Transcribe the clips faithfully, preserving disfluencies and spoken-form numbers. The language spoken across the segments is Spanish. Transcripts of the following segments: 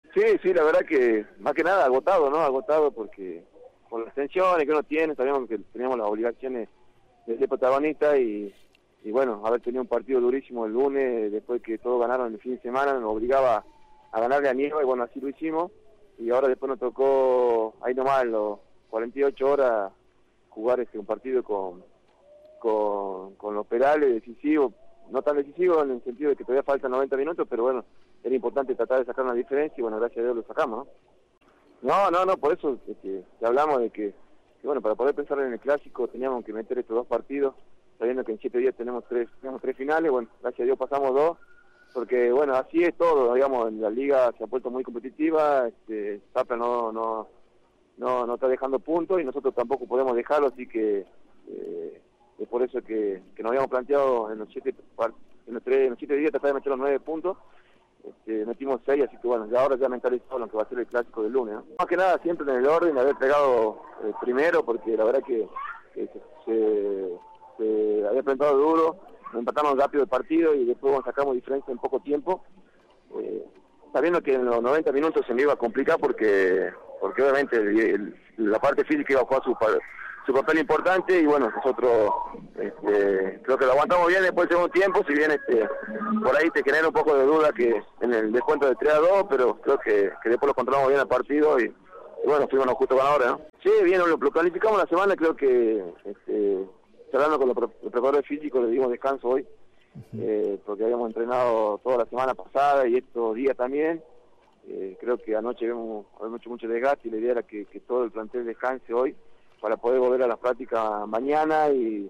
Sí, sí, la verdad que más que nada agotado, ¿no? Agotado porque por las tensiones que uno tiene, sabíamos que teníamos las obligaciones de ser protagonista y, y bueno, haber tenido un partido durísimo el lunes, después que todos ganaron el fin de semana, nos obligaba a ganarle a Nieva y bueno, así lo hicimos. Y ahora después nos tocó, ahí nomás, en los cuarenta y ocho horas, jugar este un partido con, con, con los Perales, decisivo, no tan decisivo en el sentido de que todavía faltan noventa minutos, pero bueno, era importante tratar de sacar una diferencia y bueno, gracias a Dios lo sacamos, ¿no? No, no, no, por eso este, que hablamos de que, que, bueno, para poder pensar en el clásico teníamos que meter estos dos partidos, sabiendo que en siete días tenemos tres, tenemos tres finales, bueno, gracias a Dios pasamos dos, porque bueno, así es todo, digamos, la liga se ha puesto muy competitiva, este, Zapla no, no, no, no está dejando puntos y nosotros tampoco podemos dejarlo, así que eh, es por eso que, que nos habíamos planteado en los siete, en los, tres, en los siete días tratar de meter los nueve puntos. Este, metimos seis, así que bueno, ya ahora ya mentalizado lo que va a ser el clásico del lunes, ¿no? Más que nada siempre en el orden de haber pegado eh, primero, porque la verdad que, que se, se, se había plantado duro, empatamos rápido el partido y después bueno, sacamos diferencia en poco tiempo, eh, sabiendo que en los noventa minutos se me iba a complicar porque porque obviamente el, el, la parte física iba a jugar su, su papel importante y bueno, nosotros este, creo que lo aguantamos bien después del segundo tiempo, si bien este, por ahí te genera un poco de duda que en el descuento de tres a dos, pero creo que, que después lo controlamos bien el partido y, y bueno, fuimos los justos ganadores, ¿no? Sí, bien, lo, lo planificamos la semana, creo que este, hablando con los, los preparadores físicos, le dimos descanso hoy, uh-huh. eh, porque habíamos entrenado toda la semana pasada y estos días también. Eh, creo que anoche habíamos, habíamos hecho mucho desgaste y la idea era que, que todo el plantel descanse hoy para poder volver a las prácticas mañana y,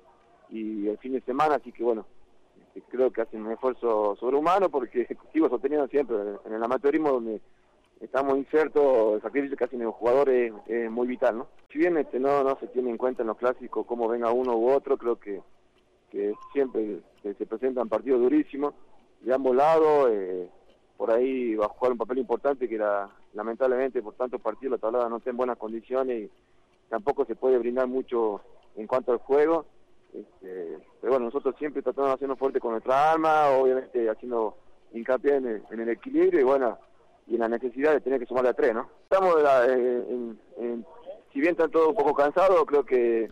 y el fin de semana, así que bueno, este, creo que hacen un esfuerzo sobrehumano porque sigo sosteniendo siempre en el amateurismo donde estamos insertos, el sacrificio que hacen los jugadores es, es muy vital, ¿no? Si bien este, no, no se tiene en cuenta en los clásicos cómo venga uno u otro, creo que, que siempre se, se presentan partidos durísimos de ambos lados, eh, por ahí va a jugar un papel importante que la, lamentablemente por tantos partidos la tablada no está en buenas condiciones y tampoco se puede brindar mucho en cuanto al juego, este, pero bueno, nosotros siempre tratamos de hacernos fuerte con nuestra arma, obviamente haciendo hincapié en el, en el equilibrio y bueno, y en la necesidad de tener que sumarle a tres, ¿no? Estamos la, eh, en, en, si bien están todos un poco cansados, creo que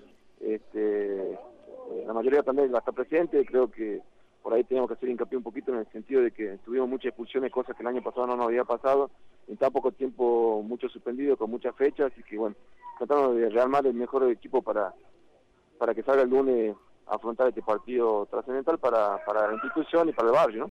este, la mayoría también va a estar presente, creo que por ahí tenemos que hacer hincapié un poquito en el sentido de que tuvimos muchas expulsiones, cosas que el año pasado no nos había pasado, en tan poco tiempo mucho suspendido, con muchas fechas, así que bueno, tratamos de rearmar el mejor equipo para, para que salga el lunes a afrontar este partido trascendental para, para la institución y para el barrio, ¿no?